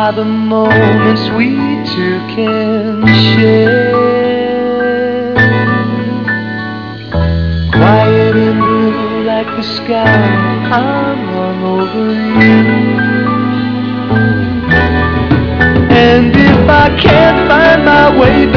by the moments we two can share. Quiet and blue like the sky, I'm hung over you. And if I can't find my way